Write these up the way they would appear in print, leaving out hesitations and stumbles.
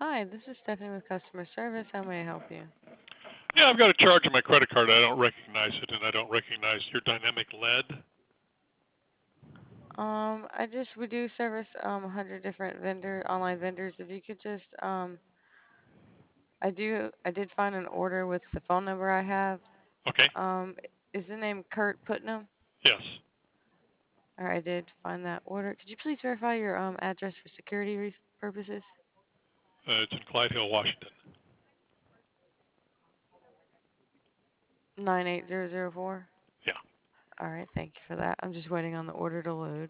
Hi, this is Stephanie with customer service. How may I help you? Yeah, I've got a charge on my credit card. I don't recognize it, and I don't recognize your dynamic lead. We do service 100 different online vendors. If you could just I did find an order with the phone number I have. Okay. Um, is the name Kurt Putnam? Yes. Or I did find that order. Could you please verify your address for security purposes? It's in Clyde Hill, Washington. 98004. Yeah. All right, thank you for that. I'm just waiting on the order to load.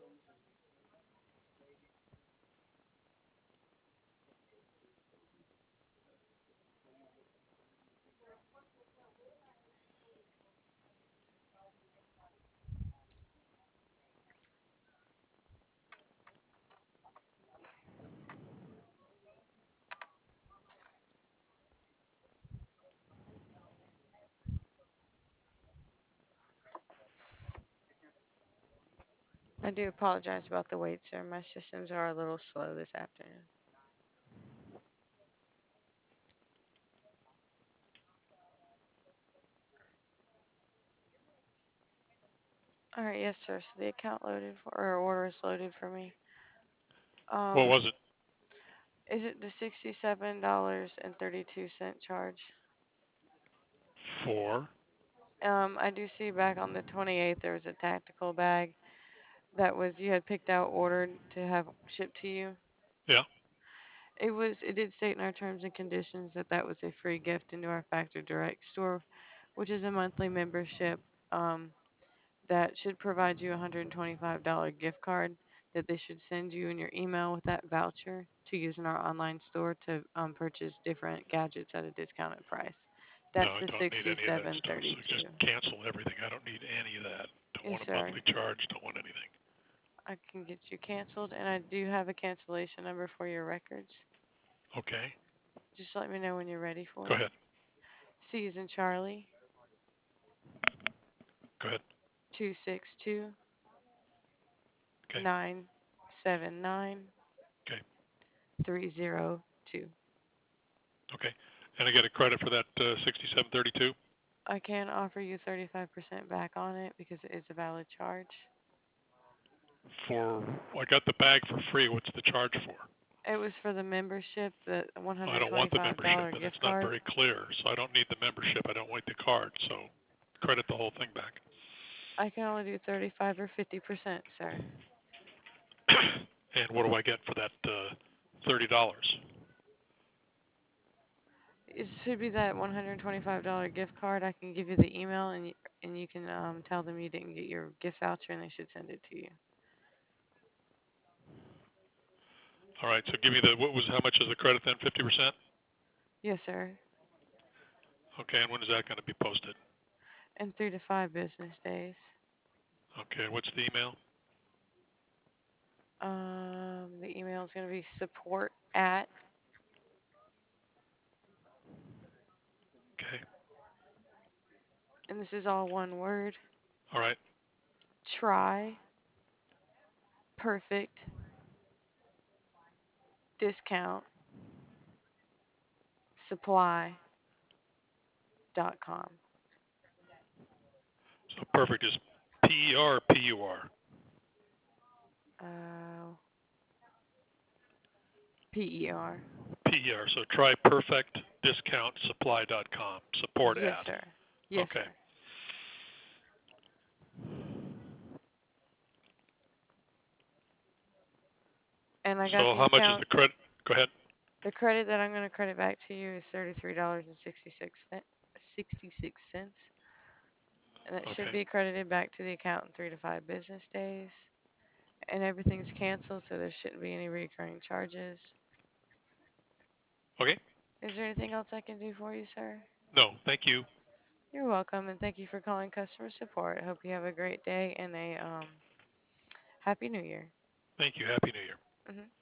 I do apologize about the wait, sir. My systems are a little slow this afternoon. All right, yes, sir. So the account loaded or order is loaded for me. What Um, was it? is it the $67.32 charge? For? I do see back on the 28th there was a tactical bag that was you had picked out ordered to have shipped to you. Yeah. It did state in our terms and conditions that that was a free gift into our Factor Direct store, which is a monthly membership. Um, that should provide you a $125 gift card that they should send you in your email with that voucher to use in our online store to purchase different gadgets at a discounted price. No, That's I the don't need any of that stuff. So just 6732. cancel everything. I don't need any of that. Don't Yes, want a sir. monthly charge. Don't want anything. I can get you canceled, and I do have a cancellation number for your records. Okay. Just let me know when you're ready for Go it. ahead. C is in Charlie, Go ahead. 262 Okay. 979 Okay. 302. Okay. And I get a credit for that 6732 I can offer you 35% back on it because it is a valid charge. for. I got the bag for free. What's the charge for? It was for the membership, the I don't want the membership, $125 and gift it's not card. very clear. So I don't need the membership. I don't want the card. So credit the whole thing back. I can only do 35 or 50%, sir. And what do I get for that $30? It should be that $125 gift card. I can give you the email and you can tell them you didn't get your gift voucher and they should send it to you. All right, so give me the what was how much is the credit then? 50%. Yes, sir. Okay, and when is that going to be posted? In 3 to 5 business days. Okay, what's the email? The email is going to be support at, Okay, and this is all one word, all right. try perfect discount supply.com. So perfect is PER or PUR? Uh, PER. PER. So try perfect discount supply.com. Support Yes, at. sir. Yes, Okay. sir. And I got So the how much is account. the credit? Go ahead. The credit that I'm going to credit back to you is $33.66. And that should Okay. be credited back to the account in 3 to 5 business days. And everything's canceled, so there shouldn't be any recurring charges. Okay. Is there anything else I can do for you, sir? No, thank you. You're welcome, and thank you for calling customer support. I hope you have a great day and a happy new year. Thank you. Happy New Year. Mhm.